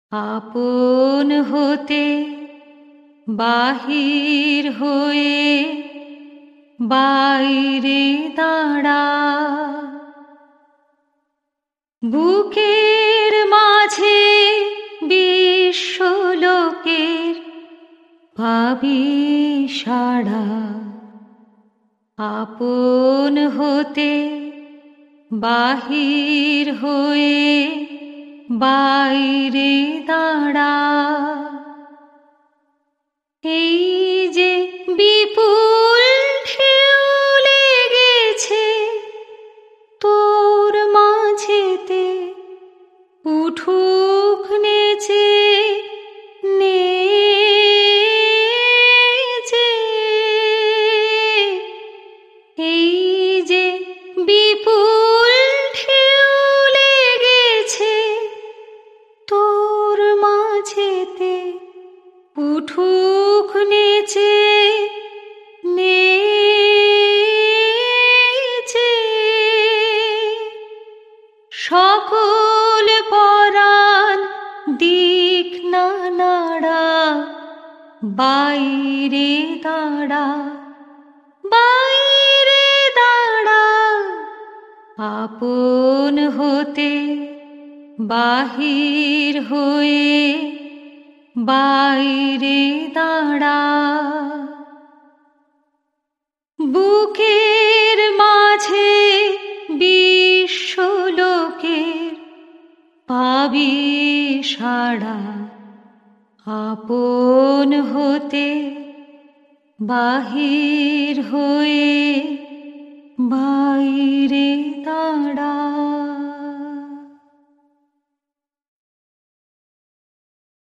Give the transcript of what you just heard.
আপন হতে বাহির হয়ে বাইরে দাঁড়া, বুকের মাঝে বিশ্বলোকের পাবি সাড়া। আপন হতে বাহির হয়ে বাইরে দাঁড়া, এই যে বিপুল ঢেউ লেগেছে তোর মাঝেতে, উঠুক নেচে নেচে। এই যে বিপুল ঢেউ লেগেছে তোর মাঝেতে, উঠুক নেচে নেচে। সকল পরাণ দিক না নাড়া, বাইরে দাঁড়া বাইরে দাঁড়া। আপন হতে বাহির হয়ে বাইরে দাঁড়া, বুকের মাঝে বিশ্বলোকের পাবি সাড়া। আপন হতে বাহির হয়ে বাইরে দাঁড়া।